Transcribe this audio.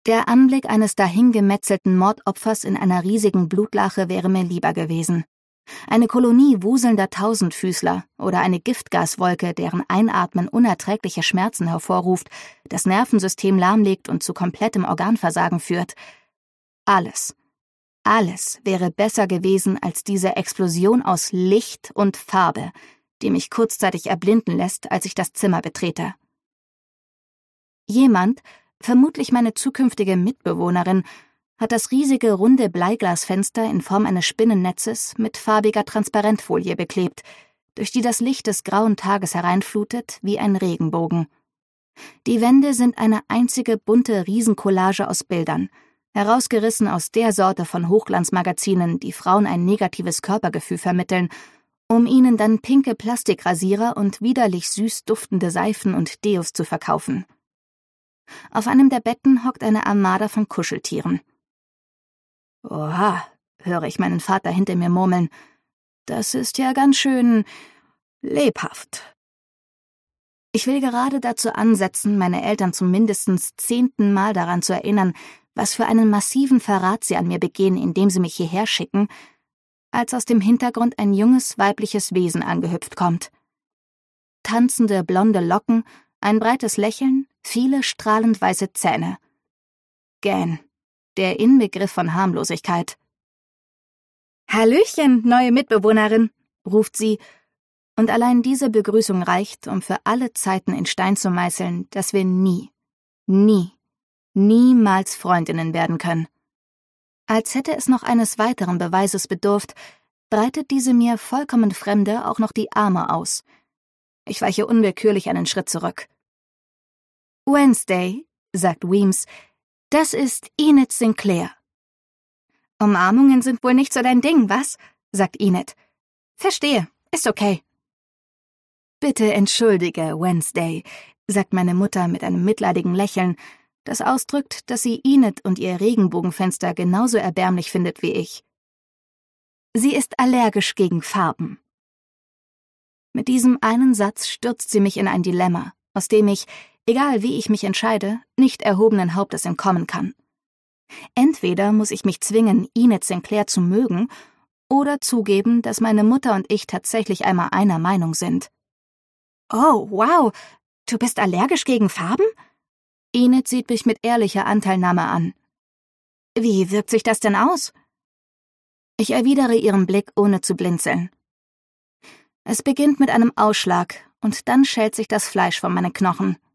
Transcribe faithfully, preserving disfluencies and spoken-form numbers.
Der Anblick eines dahingemetzelten Mordopfers in einer riesigen Blutlache wäre mir lieber gewesen. Eine Kolonie wuselnder Tausendfüßler oder eine Giftgaswolke, deren Einatmen unerträgliche Schmerzen hervorruft, das Nervensystem lahmlegt und zu komplettem Organversagen führt. Alles, alles wäre besser gewesen als diese Explosion aus Licht und Farbe, die mich kurzzeitig erblinden lässt, als ich das Zimmer betrete. Jemand, vermutlich meine zukünftige Mitbewohnerin, hat das riesige runde Bleiglasfenster in Form eines Spinnennetzes mit farbiger Transparentfolie beklebt, durch die das Licht des grauen Tages hereinflutet wie ein Regenbogen. Die Wände sind eine einzige bunte Riesencollage aus Bildern, herausgerissen aus der Sorte von Hochglanzmagazinen, die Frauen ein negatives Körpergefühl vermitteln, um ihnen dann pinke Plastikrasierer und widerlich süß duftende Seifen und Deos zu verkaufen. Auf einem der Betten hockt eine Armada von Kuscheltieren. »Oha«, höre ich meinen Vater hinter mir murmeln, »das ist ja ganz schön lebhaft.« Ich will gerade dazu ansetzen, meine Eltern zum mindestens zehnten Mal daran zu erinnern, was für einen massiven Verrat sie an mir begehen, indem sie mich hierher schicken, als aus dem Hintergrund ein junges, weibliches Wesen angehüpft kommt. Tanzende, blonde Locken, ein breites Lächeln, viele strahlend weiße Zähne. Gan, der Inbegriff von Harmlosigkeit. »Hallöchen, neue Mitbewohnerin«, ruft sie, und allein diese Begrüßung reicht, um für alle Zeiten in Stein zu meißeln, dass wir nie, nie, niemals Freundinnen werden können. Als hätte es noch eines weiteren Beweises bedurft, breitet diese mir vollkommen Fremde auch noch die Arme aus. Ich weiche unwillkürlich einen Schritt zurück. »Wednesday«, sagt Weems, »das ist Enid Sinclair.« »Umarmungen sind wohl nicht so dein Ding, was?« sagt Enid. »Verstehe, ist okay.« »Bitte entschuldige, Wednesday«, sagt meine Mutter mit einem mitleidigen Lächeln, das ausdrückt, dass sie Enid und ihr Regenbogenfenster genauso erbärmlich findet wie ich. Sie ist allergisch gegen Farben. Mit diesem einen Satz stürzt sie mich in ein Dilemma, aus dem ich, egal wie ich mich entscheide, nicht erhobenen Hauptes entkommen kann. Entweder muss ich mich zwingen, Enid Sinclair zu mögen, oder zugeben, dass meine Mutter und ich tatsächlich einmal einer Meinung sind. »Oh, wow, du bist allergisch gegen Farben?« Enid sieht mich mit ehrlicher Anteilnahme an. »Wie wirkt sich das denn aus?« Ich erwidere ihren Blick, ohne zu blinzeln. Es beginnt mit einem Ausschlag, und dann schält sich das Fleisch von meinen Knochen.